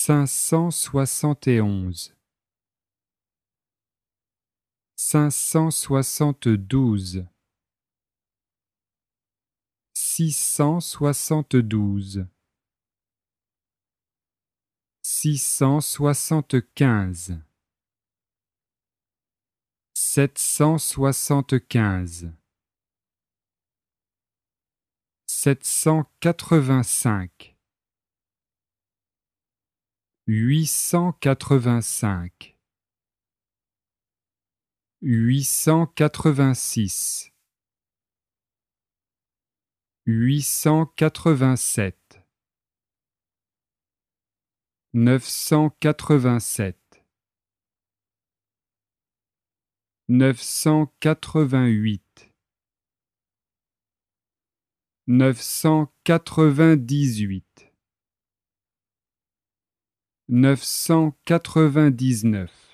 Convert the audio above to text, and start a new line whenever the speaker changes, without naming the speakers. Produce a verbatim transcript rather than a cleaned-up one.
cinq cent soixante et onze, cinq cent soixante-douze, six cent soixante-douze, six cent soixante-quinze, sept cent soixante-quinze, sept cent quatre-vingt-cinq, huit cent quatre-vingt-cinq, huit cent quatre-vingt-six, huit cent quatre-vingt-sept, neuf cent quatre-vingt-sept, neuf cent quatre-vingt-huit, neuf cent quatre-vingt-dix-huit, neuf cent quatre-vingt-dix-neuf.